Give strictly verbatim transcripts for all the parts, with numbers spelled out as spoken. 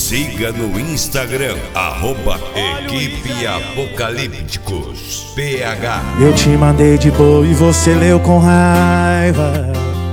siga no Instagram, arroba Equipe Apocalípticos P H. Eu te mandei de boa e você leu com raiva.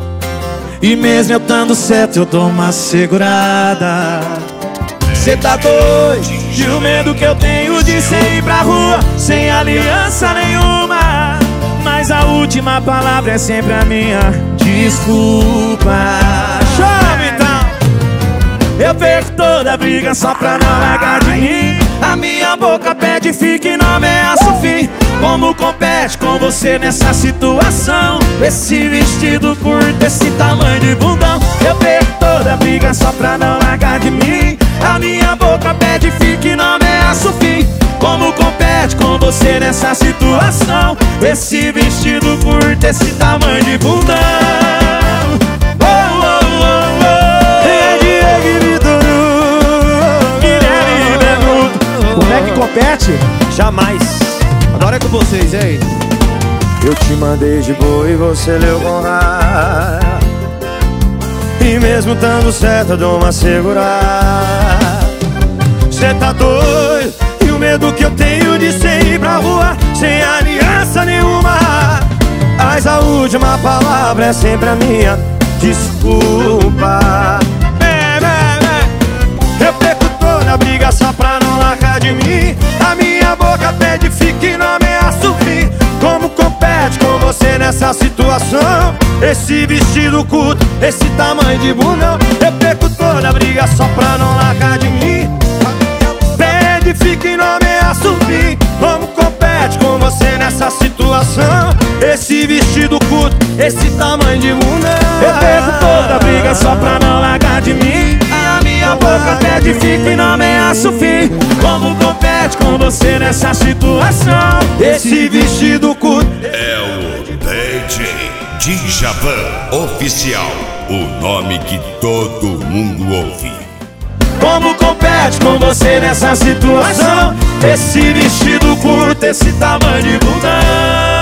E mesmo eu tando certo eu dou uma segurada. Cê tá doido e o medo que eu tenho de cê ir pra rua sem aliança nenhuma. Mas a última palavra é sempre a minha desculpa. Chove então. Eu perco toda briga só pra não largar de mim. A minha boca pede fique e não ameaça o fim. Como compete com você nessa situação? Esse vestido curto, esse tamanho de bundão. Eu perco toda briga só pra não largar de mim. A minha boca pede fique e não ameaça o fim. Como compete com você nessa situação? Esse vestido curto, esse tamanho de bundão. Oh, oh, oh, oh. É Diego Vitor, Guilherme Benuto. Como é que compete? Jamais. Agora é com vocês, hein? Eu te mandei de boa e você leu com raiva. E mesmo dando certo eu dou uma segurada. Cê tá doido e o medo que eu tenho de cê ir pra rua sem aliança nenhuma. Mas a última palavra é sempre a minha desculpa. É, é, é. Eu perco toda a briga só pra não largar de mim. A minha boca pede fique e não ameaça o fim. Como compete com você nessa situação? Esse vestido curto, esse tamanho de bundão. Eu perco toda a briga só pra não largar de mim. Pede fique e não ameaça o fim. Como compete com você nessa situação? Esse vestido curto, esse tamanho de bundão. Eu perco toda a briga só pra não largar de mim. A minha boca pede fique e não ameaça o fim. Como compete com você nessa situação? Esse vestido curto. É o D J Djavan Oficial, o nome que todo mundo ouve. Como compete com você nessa situação? Esse vestido curto, esse tamanho de bundão.